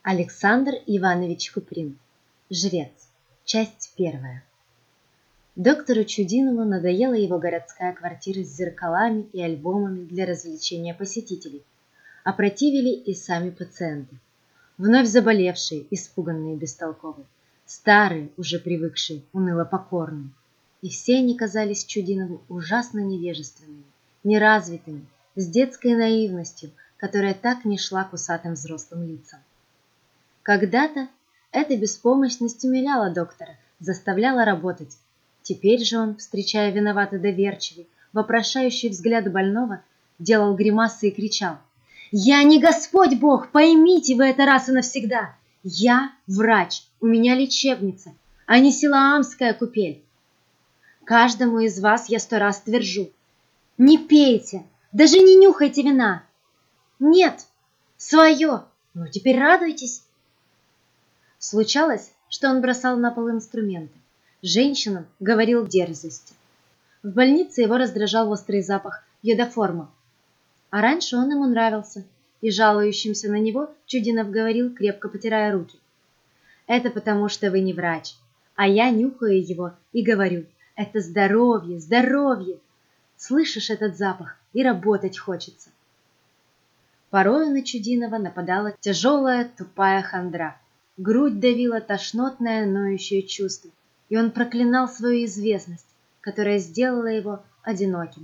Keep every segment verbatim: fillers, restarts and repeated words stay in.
Александр Иванович Куприн. Жрец. Часть первая. Доктору Чудинову надоела его городская квартира с зеркалами и альбомами для развлечения посетителей. Опротивили и сами пациенты. Вновь заболевшие, испуганные, бестолковые. Старые, уже привыкшие, уныло покорные. И все они казались Чудинову ужасно невежественными, неразвитыми, с детской наивностью, которая так не шла к усатым взрослым лицам. Когда-то эта беспомощность умиляла доктора, заставляла работать. Теперь же он, встречая виновато доверчивый, вопрошающий взгляд больного, делал гримасы и кричал: «Я не Господь Бог, поймите вы это раз и навсегда! Я врач, у меня лечебница, а не Силаамская купель. Каждому из вас я сто раз твержу: не пейте, даже не нюхайте вина. Нет, свое, ну теперь радуйтесь». Случалось, что он бросал на пол инструменты. Женщинам говорил дерзости. В больнице его раздражал острый запах йодоформа. А раньше он ему нравился, и жалующимся на него Чудинов говорил, крепко потирая руки: «Это потому, что вы не врач, а я нюхаю его и говорю: это здоровье, здоровье. Слышишь этот запах, и работать хочется». Порою на Чудинова нападала тяжелая тупая хандра. Грудь давила тошнотное ноющее чувство, и он проклинал свою известность, которая сделала его одиноким.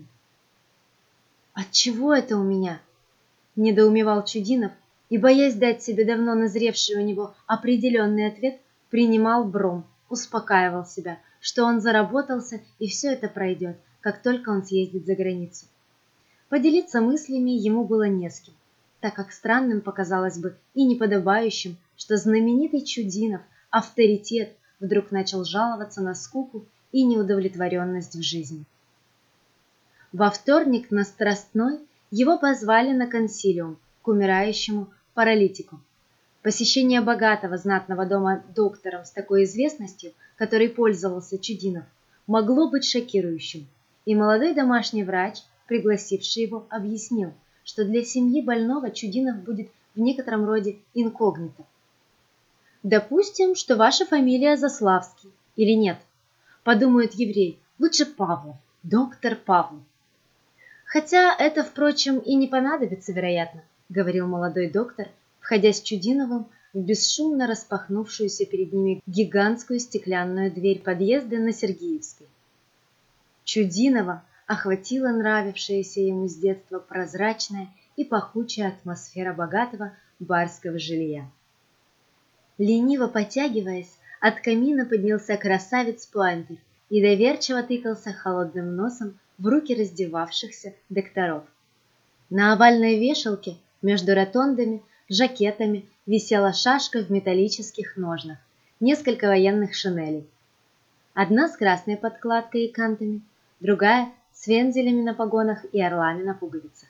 «Отчего это у меня?» – недоумевал Чудинов, и, боясь дать себе давно назревший у него определенный ответ, принимал бром, успокаивал себя, что он заработался, и все это пройдет, как только он съездит за границу. Поделиться мыслями ему было не с кем, так как странным показалось бы и неподобающим, что знаменитый Чудинов, авторитет, вдруг начал жаловаться на скуку и неудовлетворенность в жизни. Во вторник на Страстной его позвали на консилиум к умирающему паралитику. Посещение богатого знатного дома доктором с такой известностью, которой пользовался Чудинов, могло быть шокирующим, и молодой домашний врач, пригласивший его, объяснил, что для семьи больного Чудинов будет в некотором роде инкогнито. «Допустим, что ваша фамилия Заславский, или нет? Подумает еврей, лучше Павлов, доктор Павлов». «Хотя это, впрочем, и не понадобится, вероятно», — говорил молодой доктор, входя с Чудиновым в бесшумно распахнувшуюся перед ними гигантскую стеклянную дверь подъезда на Сергиевской. Чудинова охватила нравившаяся ему с детства прозрачная и пахучая атмосфера богатого барского жилья. Лениво потягиваясь, от камина поднялся красавец-пуантер и доверчиво тыкался холодным носом в руки раздевавшихся докторов. На овальной вешалке между ротондами, жакетами висела шашка в металлических ножнах, несколько военных шинелей. Одна с красной подкладкой и кантами, другая с вензелями на погонах и орлами на пуговицах.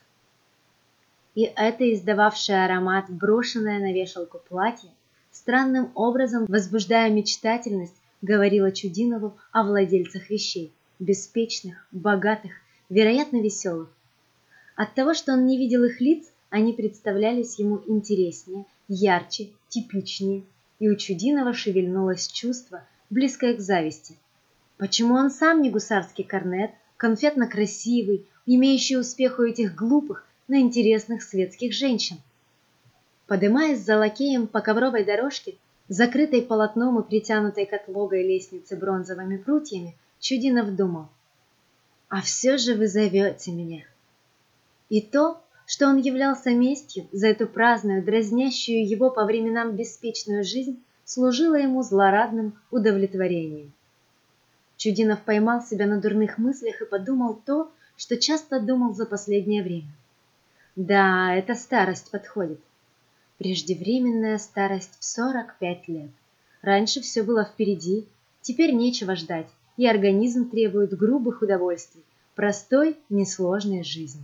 И это издававшее аромат, брошенное на вешалку платье, странным образом возбуждая мечтательность, говорила Чудинову о владельцах вещей, беспечных, богатых, вероятно, веселых. От того, что он не видел их лиц, они представлялись ему интереснее, ярче, типичнее, и у Чудинова шевельнулось чувство, близкое к зависти. Почему он сам не гусарский корнет, конфетно-красивый, имеющий успех у этих глупых, но интересных светских женщин? Подымаясь за лакеем по ковровой дорожке, закрытой полотном и притянутой к отлогой лестнице бронзовыми прутьями, Чудинов думал: «А все же вы зовете меня». И то, что он являлся местью за эту праздную, дразнящую его по временам беспечную жизнь, служило ему злорадным удовлетворением. Чудинов поймал себя на дурных мыслях и подумал то, что часто думал за последнее время. Да, эта старость подходит. Преждевременная старость в сорок пять лет. Раньше все было впереди, теперь нечего ждать, и организм требует грубых удовольствий, простой, несложной жизни.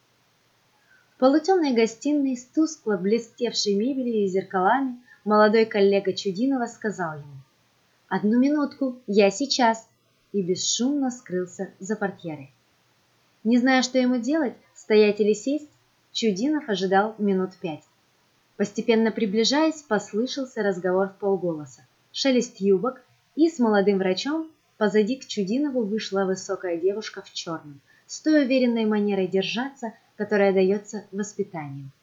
В полутемной гостиной с тускло блестевшей мебелью и зеркалами молодой коллега Чудинова сказал ему: «Одну минутку, я сейчас», и бесшумно скрылся за портьерой. Не зная, что ему делать, стоять или сесть, Чудинов ожидал минут пять. Постепенно приближаясь, послышался разговор в полголоса, шелест юбок, и с молодым врачом позади к Чудинову вышла высокая девушка в черном, с той уверенной манерой держаться, которая дается воспитанием.